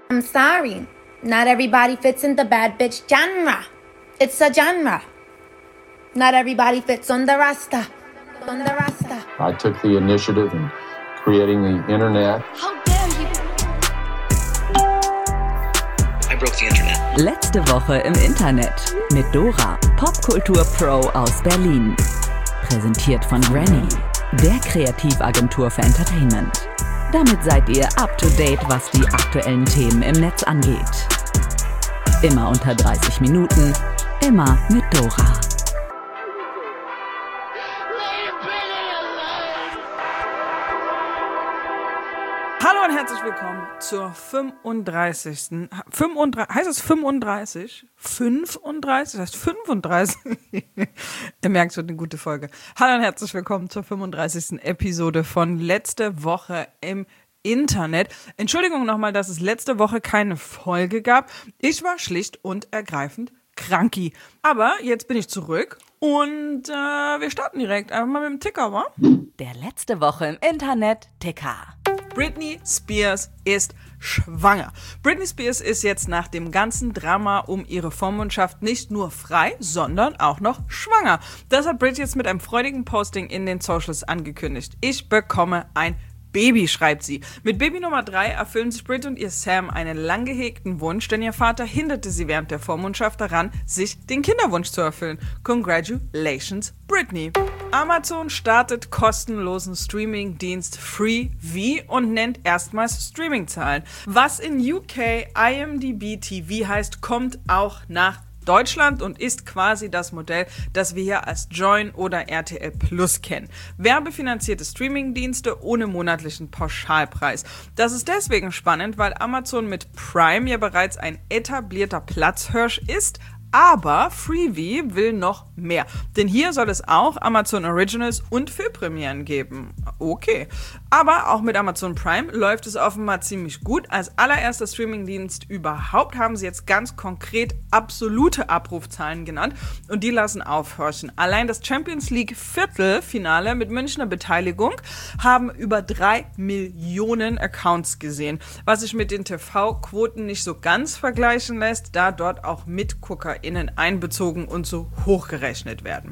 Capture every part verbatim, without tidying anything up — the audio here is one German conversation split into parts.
I'm sorry, not everybody fits in the bad bitch genre. It's a genre. Not everybody fits on the roster. On the roster. I took the initiative in creating the internet. How dare you? I broke the internet. Letzte Woche im Internet mit Dora, Popkultur-Pro aus Berlin. Präsentiert von Granny, der Kreativagentur für Entertainment. Damit seid ihr up to date, was die aktuellen Themen im Netz angeht. Immer unter dreißig Minuten, immer mit Dora. Hallo und herzlich willkommen zur fünfunddreißigsten fünfunddreißig heißt es fünfunddreißig? fünfunddreißig? Das heißt fünfunddreißig? Ihr merkt schon, eine gute Folge. Hallo und herzlich willkommen zur fünfunddreißigsten Episode von Letzte Woche im Internet. Entschuldigung nochmal, dass es letzte Woche keine Folge gab. Ich war schlicht und ergreifend kranki. Aber jetzt bin ich zurück und äh, wir starten direkt einfach mal mit dem Ticker, wa? Der Letzte Woche im Internet Ticker. Britney Spears ist schwanger. Britney Spears ist jetzt nach dem ganzen Drama um ihre Vormundschaft nicht nur frei, sondern auch noch schwanger. Das hat Britney jetzt mit einem freudigen Posting in den Socials angekündigt. Ich bekomme ein Baby, schreibt sie. Mit Baby Nummer drei erfüllen sich Brit und ihr Sam einen lang gehegten Wunsch, denn ihr Vater hinderte sie während der Vormundschaft daran, sich den Kinderwunsch zu erfüllen. Congratulations, Britney. Amazon startet kostenlosen Streaming-Dienst FreeV und nennt erstmals Streaming-Zahlen. Was in U K I M D B T V heißt, kommt auch nach Deutschland und ist quasi das Modell, das wir hier als Joyn oder R T L Plus kennen. Werbefinanzierte Streamingdienste ohne monatlichen Pauschalpreis. Das ist deswegen spannend, weil Amazon mit Prime ja bereits ein etablierter Platzhirsch ist, aber FreeV will noch mehr. Denn hier soll es auch Amazon Originals und Filmpremieren geben. Okay. Aber auch mit Amazon Prime läuft es offenbar ziemlich gut. Als allererster Streamingdienst überhaupt haben sie jetzt ganz konkret absolute Abrufzahlen genannt und die lassen aufhorchen. Allein das Champions League Viertelfinale mit Münchner Beteiligung haben über drei Millionen Accounts gesehen, was sich mit den T V-Quoten nicht so ganz vergleichen lässt, da dort auch MitguckerInnen einbezogen und so hochgerechnet werden.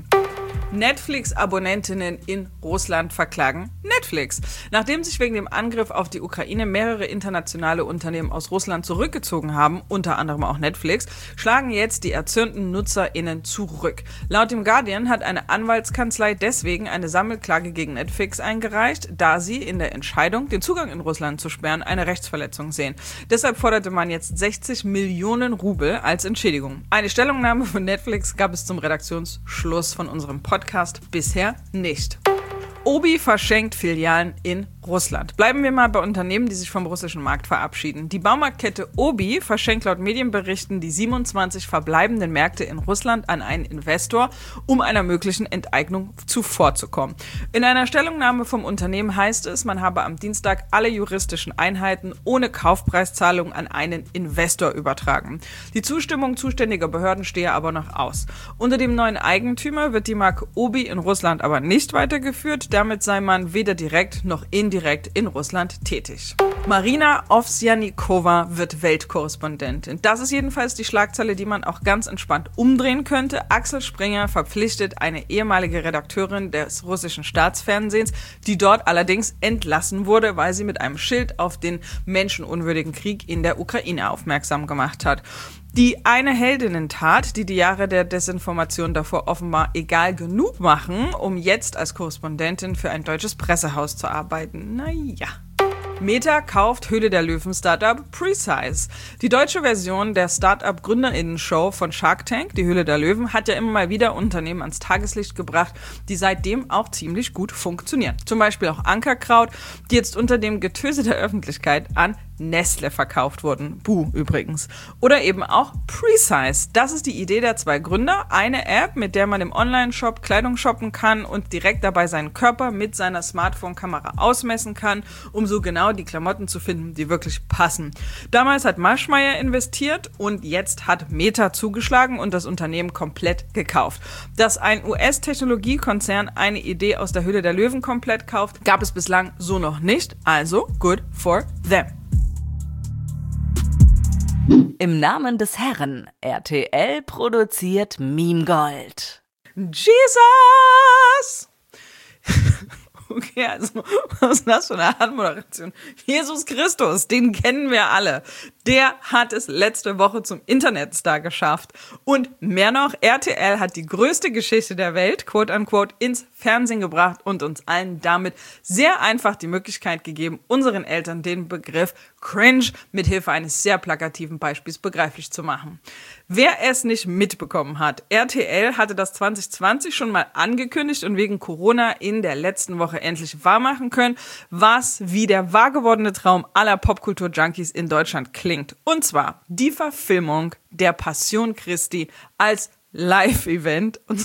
Netflix-Abonnentinnen in Russland verklagen Netflix. Nachdem sich wegen dem Angriff auf die Ukraine mehrere internationale Unternehmen aus Russland zurückgezogen haben, unter anderem auch Netflix, schlagen jetzt die erzürnten NutzerInnen zurück. Laut dem Guardian hat eine Anwaltskanzlei deswegen eine Sammelklage gegen Netflix eingereicht, da sie in der Entscheidung, den Zugang in Russland zu sperren, eine Rechtsverletzung sehen. Deshalb forderte man jetzt sechzig Millionen Rubel als Entschädigung. Eine Stellungnahme von Netflix gab es zum Redaktionsschluss von unserem Podcast bisher nicht. Obi verschenkt Filialen in Russland. Bleiben wir mal bei Unternehmen, die sich vom russischen Markt verabschieden. Die Baumarktkette Obi verschenkt laut Medienberichten die siebenundzwanzig verbleibenden Märkte in Russland an einen Investor, um einer möglichen Enteignung zuvorzukommen. In einer Stellungnahme vom Unternehmen heißt es, man habe am Dienstag alle juristischen Einheiten ohne Kaufpreiszahlung an einen Investor übertragen. Die Zustimmung zuständiger Behörden stehe aber noch aus. Unter dem neuen Eigentümer wird die Marke Obi in Russland aber nicht weitergeführt. Damit sei man weder direkt noch indirekt in Russland tätig. Marina Ovsjanikova wird Weltkorrespondentin. Das ist jedenfalls die Schlagzeile, die man auch ganz entspannt umdrehen könnte. Axel Springer verpflichtet eine ehemalige Redakteurin des russischen Staatsfernsehens, die dort allerdings entlassen wurde, weil sie mit einem Schild auf den menschenunwürdigen Krieg in der Ukraine aufmerksam gemacht hat. Die eine Heldinnentat, die die Jahre der Desinformation davor offenbar egal genug machen, um jetzt als Korrespondentin für ein deutsches Pressehaus zu arbeiten. Naja. Meta kauft Höhle der Löwen-Startup Precise. Die deutsche Version der Startup-GründerInnen-Show von Shark Tank, die Höhle der Löwen, hat ja immer mal wieder Unternehmen ans Tageslicht gebracht, die seitdem auch ziemlich gut funktionieren. Zum Beispiel auch Ankerkraut, die jetzt unter dem Getöse der Öffentlichkeit an Nestle verkauft wurden. Buh übrigens. Oder eben auch Precise. Das ist die Idee der zwei Gründer. Eine App, mit der man im Online-Shop Kleidung shoppen kann und direkt dabei seinen Körper mit seiner Smartphone-Kamera ausmessen kann, um so genau die Klamotten zu finden, die wirklich passen. Damals hat Maschmeyer investiert und jetzt hat Meta zugeschlagen und das Unternehmen komplett gekauft. Dass ein U S-Technologiekonzern eine Idee aus der Höhle der Löwen komplett kauft, gab es bislang so noch nicht. Also good for them. Im Namen des Herrn, R T L produziert Meme Gold. Jesus! Okay, also, was ist das für eine Anmoderation? Jesus Christus, den kennen wir alle. Der hat es letzte Woche zum Internetstar geschafft. Und mehr noch, R T L hat die größte Geschichte der Welt, quote unquote, ins Fernsehen gebracht und uns allen damit sehr einfach die Möglichkeit gegeben, unseren Eltern den Begriff Cringe mithilfe eines sehr plakativen Beispiels begreiflich zu machen. Wer es nicht mitbekommen hat, R T L hatte das zwanzig zwanzig schon mal angekündigt und wegen Corona in der letzten Woche endlich wahrmachen können, was wie der wahrgewordene Traum aller Popkultur-Junkies in Deutschland klingt. Und zwar die Verfilmung der Passion Christi als Live-Event und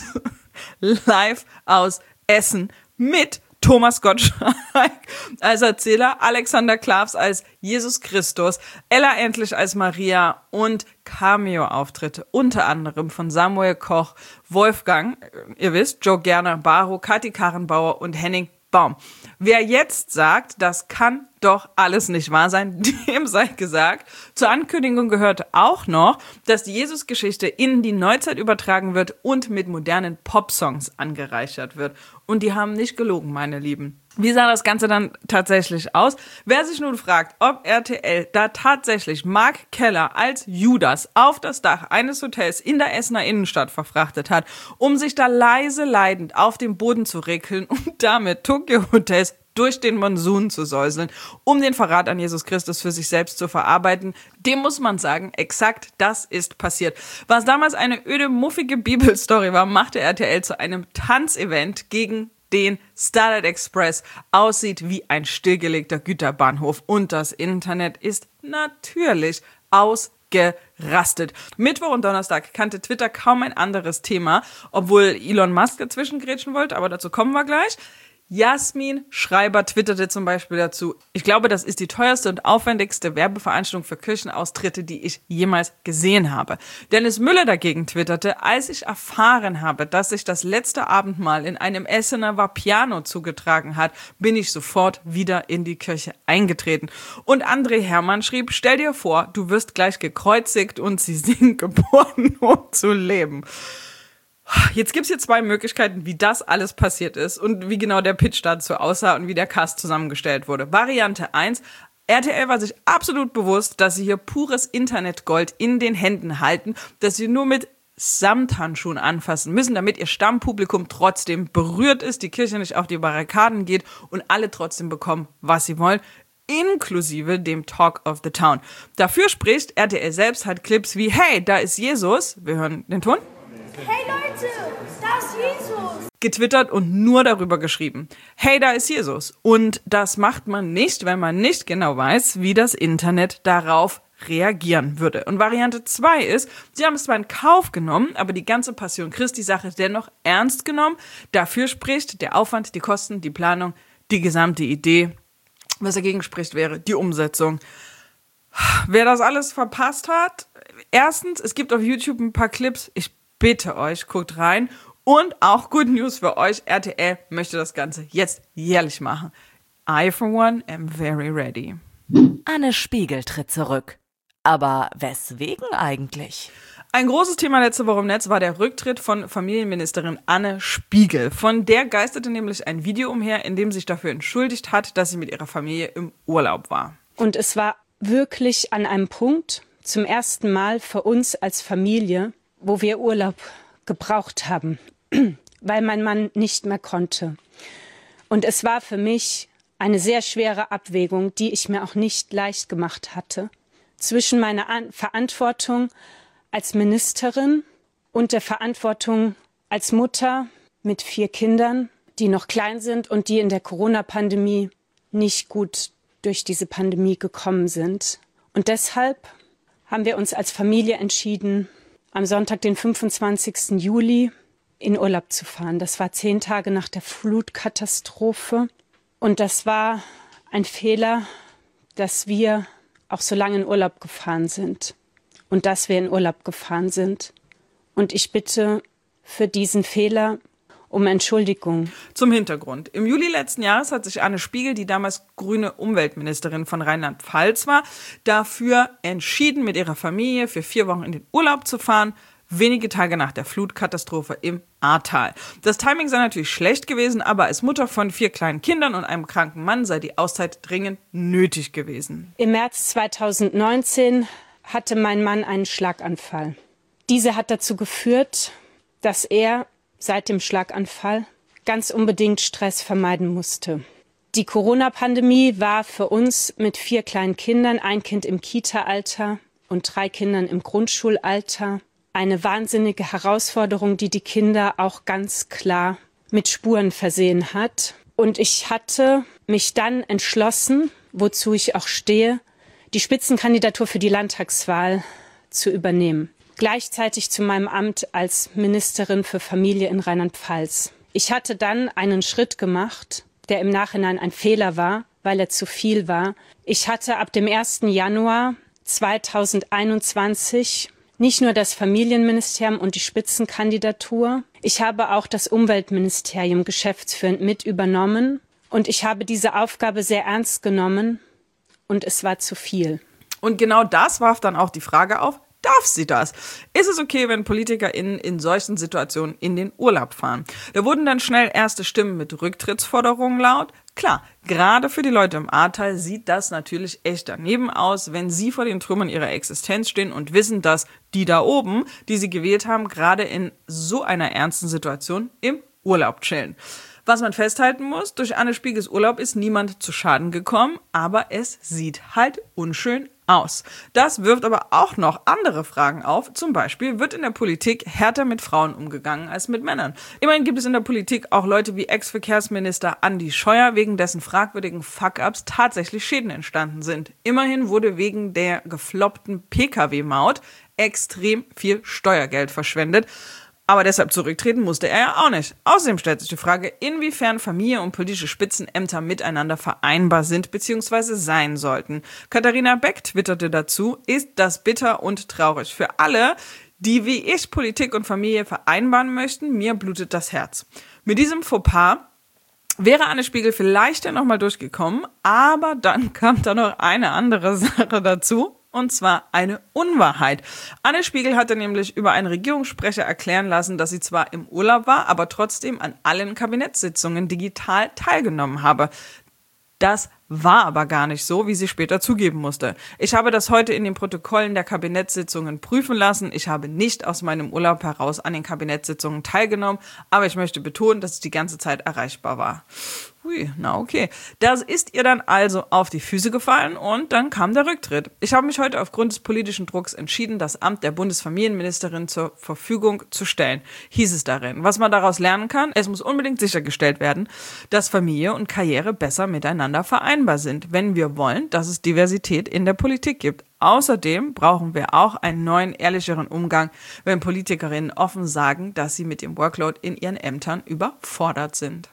live aus Essen mit Thomas Gottschalk als Erzähler, Alexander Klavs als Jesus Christus, Ella Endlich als Maria und Cameo-Auftritte, unter anderem von Samuel Koch, Wolfgang, ihr wisst, Joe Gerner, Baro, Kathi Karrenbauer und Henning Baum. Wer jetzt sagt, das kann doch alles nicht wahr sein, dem sei gesagt. Zur Ankündigung gehörte auch noch, dass die Jesus-Geschichte in die Neuzeit übertragen wird und mit modernen Popsongs angereichert wird. Und die haben nicht gelogen, meine Lieben. Wie sah das Ganze dann tatsächlich aus? Wer sich nun fragt, ob R T L da tatsächlich Mark Keller als Judas auf das Dach eines Hotels in der Essener Innenstadt verfrachtet hat, um sich da leise leidend auf dem Boden zu rekeln und damit Tokyo Hotels durch den Monsun zu säuseln, um den Verrat an Jesus Christus für sich selbst zu verarbeiten, dem muss man sagen, exakt das ist passiert. Was damals eine öde, muffige Bibelstory war, machte R T L zu einem Tanzevent gegen den Starlight Express, aussieht wie ein stillgelegter Güterbahnhof. Und das Internet ist natürlich ausgerastet. Mittwoch und Donnerstag kannte Twitter kaum ein anderes Thema, obwohl Elon Musk dazwischen grätschen wollte, aber dazu kommen wir gleich. Jasmin Schreiber twitterte zum Beispiel dazu: Ich glaube, das ist die teuerste und aufwendigste Werbeveranstaltung für Kirchenaustritte, die ich jemals gesehen habe. Dennis Müller dagegen twitterte: Als ich erfahren habe, dass sich das letzte Abendmahl in einem Essener Vapiano zugetragen hat, bin ich sofort wieder in die Kirche eingetreten. Und André Hermann schrieb: Stell dir vor, du wirst gleich gekreuzigt und sie sind geboren, um zu leben. Jetzt gibt's hier zwei Möglichkeiten, wie das alles passiert ist und wie genau der Pitch dazu aussah und wie der Cast zusammengestellt wurde. Variante eins: R T L war sich absolut bewusst, dass sie hier pures Internetgold in den Händen halten, dass sie nur mit Samthandschuhen anfassen müssen, damit ihr Stammpublikum trotzdem berührt ist, die Kirche nicht auf die Barrikaden geht und alle trotzdem bekommen, was sie wollen, inklusive dem Talk of the Town. Dafür spricht, R T L selbst hat Clips wie: Hey, da ist Jesus. Wir hören den Ton. Hey Leute, da ist Jesus! Getwittert und nur darüber geschrieben. Hey, da ist Jesus. Und das macht man nicht, wenn man nicht genau weiß, wie das Internet darauf reagieren würde. Und Variante zwei ist, sie haben es zwar in Kauf genommen, aber die ganze Passion Christi-Sache dennoch ernst genommen. Dafür spricht der Aufwand, die Kosten, die Planung, die gesamte Idee. Was dagegen spricht, wäre die Umsetzung. Wer das alles verpasst hat, erstens, es gibt auf YouTube ein paar Clips. Ich bitte euch, guckt rein. Und auch Good News für euch, R T L möchte das Ganze jetzt jährlich machen. I, for one, am very ready. Anne Spiegel tritt zurück. Aber weswegen eigentlich? Ein großes Thema letzte Woche im Netz war der Rücktritt von Familienministerin Anne Spiegel. Von der geisterte nämlich ein Video umher, in dem sie sich dafür entschuldigt hat, dass sie mit ihrer Familie im Urlaub war. Und es war wirklich an einem Punkt, zum ersten Mal für uns als Familie, wo wir Urlaub gebraucht haben, weil mein Mann nicht mehr konnte. Und es war für mich eine sehr schwere Abwägung, die ich mir auch nicht leicht gemacht hatte, zwischen meiner An- Verantwortung als Ministerin und der Verantwortung als Mutter mit vier Kindern, die noch klein sind und die in der Corona-Pandemie nicht gut durch diese Pandemie gekommen sind. Und deshalb haben wir uns als Familie entschieden, am Sonntag, den fünfundzwanzigsten Juli, in Urlaub zu fahren. Das war zehn Tage nach der Flutkatastrophe. Und das war ein Fehler, dass wir auch so lange in Urlaub gefahren sind. Und dass wir in Urlaub gefahren sind. Und ich bitte für diesen Fehler um Entschuldigung. Zum Hintergrund. Im Juli letzten Jahres hat sich Anne Spiegel, die damals grüne Umweltministerin von Rheinland-Pfalz war, dafür entschieden, mit ihrer Familie für vier Wochen in den Urlaub zu fahren, wenige Tage nach der Flutkatastrophe im Ahrtal. Das Timing sei natürlich schlecht gewesen, aber als Mutter von vier kleinen Kindern und einem kranken Mann sei die Auszeit dringend nötig gewesen. Im März zweitausendneunzehn hatte mein Mann einen Schlaganfall. Diese hat dazu geführt, dass er seit dem Schlaganfall ganz unbedingt Stress vermeiden musste. Die Corona-Pandemie war für uns mit vier kleinen Kindern, ein Kind im Kita-Alter und drei Kindern im Grundschulalter, eine wahnsinnige Herausforderung, die die Kinder auch ganz klar mit Spuren versehen hat. Und ich hatte mich dann entschlossen, wozu ich auch stehe, die Spitzenkandidatur für die Landtagswahl zu übernehmen. Gleichzeitig zu meinem Amt als Ministerin für Familie in Rheinland-Pfalz. Ich hatte dann einen Schritt gemacht, der im Nachhinein ein Fehler war, weil er zu viel war. Ich hatte ab dem ersten Januar zweitausendeinundzwanzig nicht nur das Familienministerium und die Spitzenkandidatur, ich habe auch das Umweltministerium geschäftsführend mit übernommen und ich habe diese Aufgabe sehr ernst genommen und es war zu viel. Und genau das warf dann auch die Frage auf, darf sie das? Ist es okay, wenn PolitikerInnen in solchen Situationen in den Urlaub fahren? Da wurden dann schnell erste Stimmen mit Rücktrittsforderungen laut. Klar, gerade für die Leute im Ahrtal sieht das natürlich echt daneben aus, wenn sie vor den Trümmern ihrer Existenz stehen und wissen, dass die da oben, die sie gewählt haben, gerade in so einer ernsten Situation im Urlaub chillen. Was man festhalten muss, durch Anne Spiegels Urlaub ist niemand zu Schaden gekommen, aber es sieht halt unschön aus. Das wirft aber auch noch andere Fragen auf. Zum Beispiel wird in der Politik härter mit Frauen umgegangen als mit Männern. Immerhin gibt es in der Politik auch Leute wie Ex-Verkehrsminister Andi Scheuer, wegen dessen fragwürdigen Fuck-Ups tatsächlich Schäden entstanden sind. Immerhin wurde wegen der gefloppten P K W-Maut extrem viel Steuergeld verschwendet. Aber deshalb zurücktreten musste er ja auch nicht. Außerdem stellt sich die Frage, inwiefern Familie und politische Spitzenämter miteinander vereinbar sind bzw. sein sollten. Katharina Beck twitterte dazu, ist das bitter und traurig. Für alle, die wie ich Politik und Familie vereinbaren möchten, mir blutet das Herz. Mit diesem Fauxpas wäre Anne Spiegel vielleicht ja nochmal durchgekommen, aber dann kam da noch eine andere Sache dazu. Und zwar eine Unwahrheit. Anne Spiegel hatte nämlich über einen Regierungssprecher erklären lassen, dass sie zwar im Urlaub war, aber trotzdem an allen Kabinettssitzungen digital teilgenommen habe. Das war aber gar nicht so, wie sie später zugeben musste. Ich habe das heute in den Protokollen der Kabinettssitzungen prüfen lassen. Ich habe nicht aus meinem Urlaub heraus an den Kabinettssitzungen teilgenommen, aber ich möchte betonen, dass ich die ganze Zeit erreichbar war. Hui, na okay. Das ist ihr dann also auf die Füße gefallen und dann kam der Rücktritt. Ich habe mich heute aufgrund des politischen Drucks entschieden, das Amt der Bundesfamilienministerin zur Verfügung zu stellen, hieß es darin. Was man daraus lernen kann, es muss unbedingt sichergestellt werden, dass Familie und Karriere besser miteinander vereinbar sind, wenn wir wollen, dass es Diversität in der Politik gibt. Außerdem brauchen wir auch einen neuen, ehrlicheren Umgang, wenn Politikerinnen offen sagen, dass sie mit dem Workload in ihren Ämtern überfordert sind.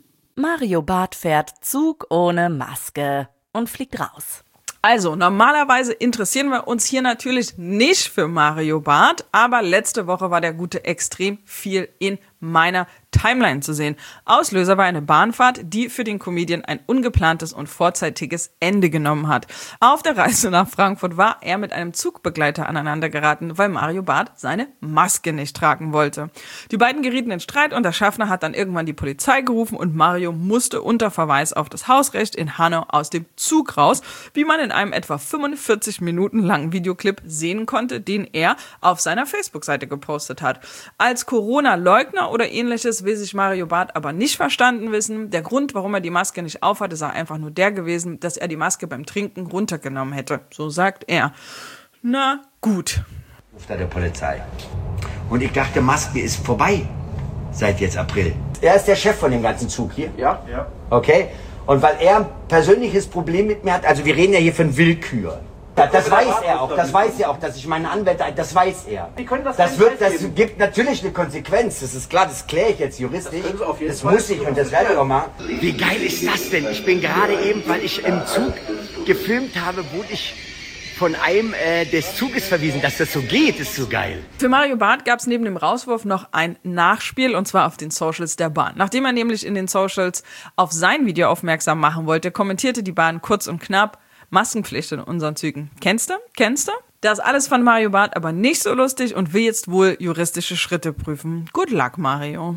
Mario Barth fährt Zug ohne Maske und fliegt raus. Also, normalerweise interessieren wir uns hier natürlich nicht für Mario Barth, aber letzte Woche war der Gute extrem viel in meiner Timeline zu sehen. Auslöser war eine Bahnfahrt, die für den Comedian ein ungeplantes und vorzeitiges Ende genommen hat. Auf der Reise nach Frankfurt war er mit einem Zugbegleiter aneinandergeraten, weil Mario Barth seine Maske nicht tragen wollte. Die beiden gerieten in Streit und der Schaffner hat dann irgendwann die Polizei gerufen und Mario musste unter Verweis auf das Hausrecht in Hanau aus dem Zug raus, wie man in einem etwa fünfundvierzig Minuten langen Videoclip sehen konnte, den er auf seiner Facebook-Seite gepostet hat. Als Corona-Leugner oder ähnliches will sich Mario Barth aber nicht verstanden wissen. Der Grund, warum er die Maske nicht aufhatte, sei einfach nur der gewesen, dass er die Maske beim Trinken runtergenommen hätte. So sagt er. Na gut. Ruft er der Polizei. Und ich dachte, Maske ist vorbei seit jetzt April. Er ist der Chef von dem ganzen Zug hier? Ja. Ja. Okay. Und weil er ein persönliches Problem mit mir hat, also wir reden ja hier von Willkür. Das, das weiß er auch, das weiß er auch, dass ich meine Anwälte, das weiß er. Sie können das das wird, das gibt natürlich eine Konsequenz, das ist klar, das kläre ich jetzt juristisch. Das, das muss ich und das werde ich auch machen. Wie geil ist das denn? Ich bin gerade eben, weil ich im Zug gefilmt habe, wurde ich von einem äh, des Zuges verwiesen. Dass das so geht, ist so geil. Für Mario Barth gab es neben dem Rauswurf noch ein Nachspiel, und zwar auf den Socials der Bahn. Nachdem er nämlich in den Socials auf sein Video aufmerksam machen wollte, kommentierte die Bahn kurz und knapp: Maskenpflicht in unseren Zügen. Kennst du? Kennst du? Das alles fand Mario Barth aber nicht so lustig und will jetzt wohl juristische Schritte prüfen. Good luck, Mario.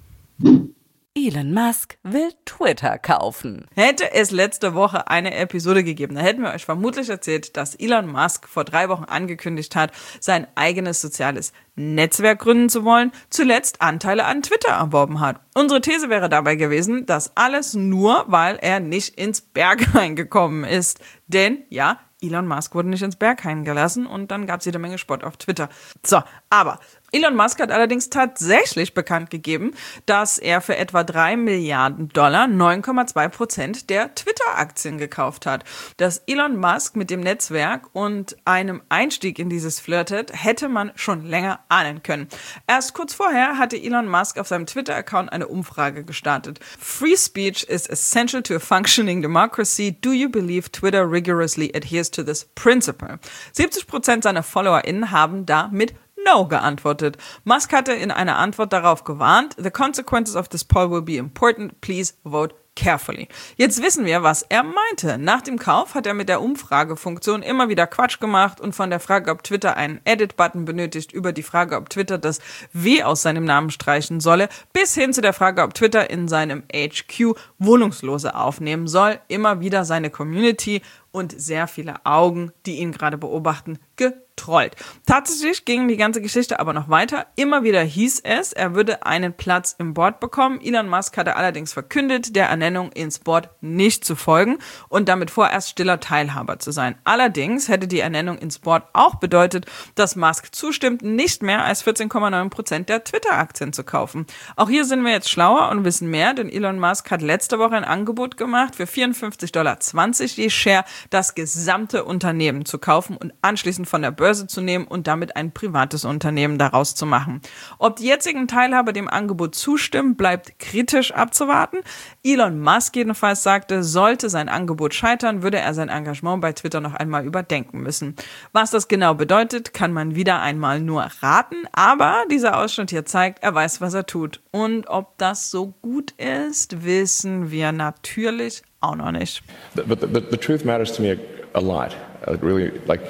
Elon Musk will Twitter kaufen. Hätte es letzte Woche eine Episode gegeben, da hätten wir euch vermutlich erzählt, dass Elon Musk vor drei Wochen angekündigt hat, sein eigenes soziales Netzwerk gründen zu wollen, zuletzt Anteile an Twitter erworben hat. Unsere These wäre dabei gewesen, dass alles nur, weil er nicht ins Berghain gekommen ist. Denn, ja, Elon Musk wurde nicht ins Berghain gelassen und dann gab es jede Menge Spott auf Twitter. So, aber Elon Musk hat allerdings tatsächlich bekannt gegeben, dass er für etwa drei Milliarden Dollar neun Komma zwei Prozent der Twitter-Aktien gekauft hat. Dass Elon Musk mit dem Netzwerk und einem Einstieg in dieses flirtet, hätte man schon länger ahnen können. Erst kurz vorher hatte Elon Musk auf seinem Twitter-Account eine Umfrage gestartet. Free speech is essential to a functioning democracy. Do you believe Twitter rigorously adheres to this principle? siebzig Prozent seiner FollowerInnen haben da mit No geantwortet. Musk hatte in einer Antwort darauf gewarnt: The consequences of this poll will be important. Please vote carefully. Jetzt wissen wir, was er meinte. Nach dem Kauf hat er mit der Umfragefunktion immer wieder Quatsch gemacht und von der Frage, ob Twitter einen Edit-Button benötigt, über die Frage, ob Twitter das W aus seinem Namen streichen solle, bis hin zu der Frage, ob Twitter in seinem H Q Wohnungslose aufnehmen soll, immer wieder seine Community und sehr viele Augen, die ihn gerade beobachten, getrollt. Tatsächlich ging die ganze Geschichte aber noch weiter. Immer wieder hieß es, er würde einen Platz im Board bekommen. Elon Musk hatte allerdings verkündet, der Ernennung ins Board nicht zu folgen und damit vorerst stiller Teilhaber zu sein. Allerdings hätte die Ernennung ins Board auch bedeutet, dass Musk zustimmt, nicht mehr als vierzehn Komma neun Prozent der Twitter-Aktien zu kaufen. Auch hier sind wir jetzt schlauer und wissen mehr, denn Elon Musk hat letzte Woche ein Angebot gemacht, für vierundfünfzig Komma zwanzig Dollar je Share das gesamte Unternehmen zu kaufen und anschließend von der Börse zu nehmen und damit ein privates Unternehmen daraus zu machen. Ob die jetzigen Teilhaber dem Angebot zustimmen, bleibt kritisch abzuwarten. Elon Musk jedenfalls sagte, sollte sein Angebot scheitern, würde er sein Engagement bei Twitter noch einmal überdenken müssen. Was das genau bedeutet, kann man wieder einmal nur raten, aber dieser Ausschnitt hier zeigt, er weiß, was er tut. Und ob das so gut ist, wissen wir natürlich auch noch nicht. But, but, but the truth matters to me a, a lot. Uh, really, like,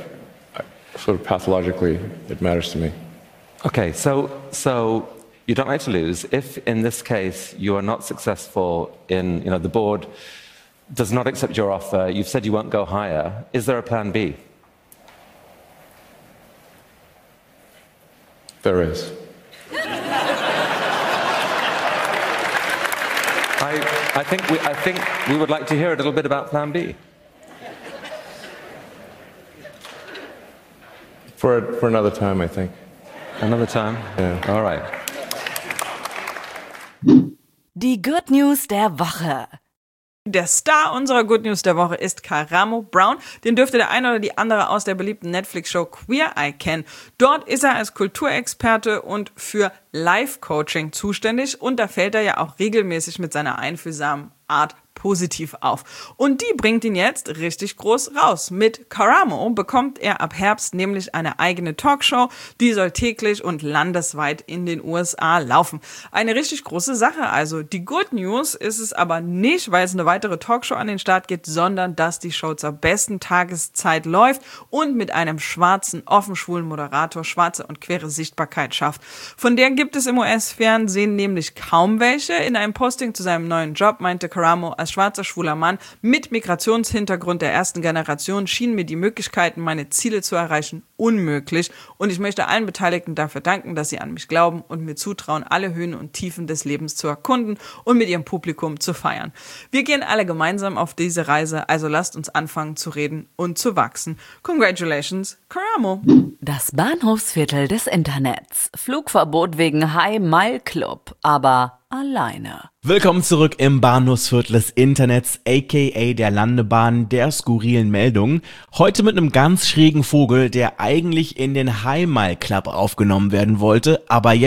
sort of pathologically, it matters to me. Okay, so so you don't like to lose. If in this case you are not successful in, you know, the board does not accept your offer, you've said you won't go higher, is there a plan B? There is. I, I think we I think we would like to hear a little bit about plan B. For, for another time, I think. Another time? Yeah. All right. Die Good News der Woche. Der Star unserer Good News der Woche ist Karamo Brown. Den dürfte der eine oder die andere aus der beliebten Netflix-Show Queer Eye kennen. Dort ist er als Kulturexperte und für Life-Coaching zuständig und da fällt er ja auch regelmäßig mit seiner einfühlsamen Art positiv auf. Und die bringt ihn jetzt richtig groß raus. Mit Karamo bekommt er ab Herbst nämlich eine eigene Talkshow, die soll täglich und landesweit in den U S A laufen. Eine richtig große Sache also. Die Good News ist es aber nicht, weil es eine weitere Talkshow an den Start geht, sondern dass die Show zur besten Tageszeit läuft und mit einem schwarzen, offen schwulen Moderator schwarze und queere Sichtbarkeit schafft. Von der gibt es im U S-Fernsehen nämlich kaum welche. In einem Posting zu seinem neuen Job meinte Karamo, als schwarzer, schwuler Mann mit Migrationshintergrund der ersten Generation schienen mir die Möglichkeiten, meine Ziele zu erreichen, unmöglich. Und ich möchte allen Beteiligten dafür danken, dass sie an mich glauben und mir zutrauen, alle Höhen und Tiefen des Lebens zu erkunden und mit ihrem Publikum zu feiern. Wir gehen alle gemeinsam auf diese Reise, also lasst uns anfangen zu reden und zu wachsen. Congratulations, Karamo! Das Bahnhofsviertel des Internets. Flugverbot wegen High Mile Club, aber alleine. Willkommen zurück im Bahnhofsviertel des Internets, aka der Landebahn der skurrilen Meldungen. Heute mit einem ganz schrägen Vogel, der eigentlich in den High Mile Club aufgenommen werden wollte, aber jetzt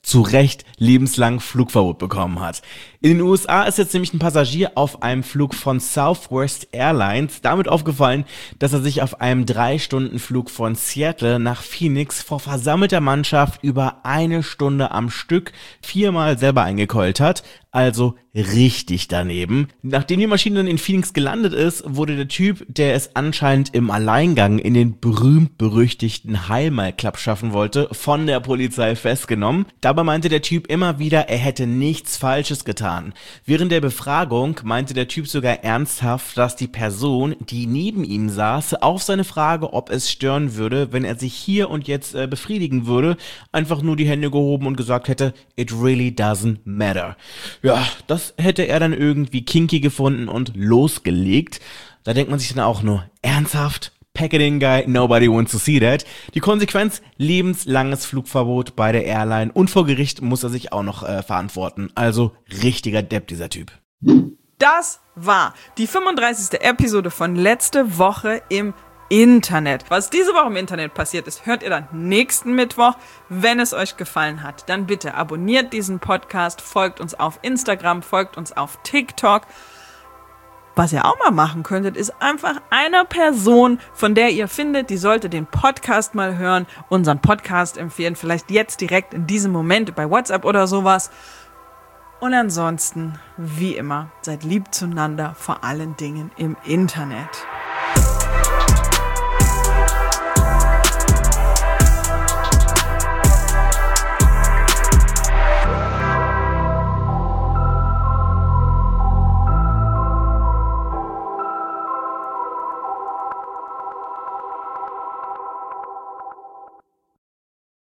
zu Recht lebenslang Flugverbot bekommen hat. In den U S A ist jetzt nämlich ein Passagier auf einem Flug von Southwest Airlines damit aufgefallen, dass er sich auf einem drei Stunden Flug von Seattle nach Phoenix vor versammelter Mannschaft über eine Stunde am Stück viermal selber eingekeult hat. Also richtig daneben. Nachdem die Maschine dann in Phoenix gelandet ist, wurde der Typ, der es anscheinend im Alleingang in den berühmt-berüchtigten High Club schaffen wollte, von der Polizei festgenommen. Dabei meinte der Typ immer wieder, er hätte nichts Falsches getan. Während der Befragung meinte der Typ sogar ernsthaft, dass die Person, die neben ihm saß, auf seine Frage, ob es stören würde, wenn er sich hier und jetzt äh, befriedigen würde, einfach nur die Hände gehoben und gesagt hätte, it really doesn't matter. Ja, das hätte er dann irgendwie kinky gefunden und losgelegt. Da denkt man sich dann auch nur, ernsthaft? Pack it in, guy, nobody wants to see that. Die Konsequenz, lebenslanges Flugverbot bei der Airline und vor Gericht muss er sich auch noch äh, verantworten. Also richtiger Depp, dieser Typ. Das war die fünfunddreißigste Episode von letzte Woche im Internet. Was diese Woche im Internet passiert ist, hört ihr dann nächsten Mittwoch. Wenn es euch gefallen hat, dann bitte abonniert diesen Podcast, folgt uns auf Instagram, folgt uns auf TikTok. Was ihr auch mal machen könntet, ist einfach einer Person, von der ihr findet, die sollte den Podcast mal hören, unseren Podcast empfehlen, vielleicht jetzt direkt in diesem Moment bei WhatsApp oder sowas. Und ansonsten, wie immer, seid lieb zueinander, vor allen Dingen im Internet.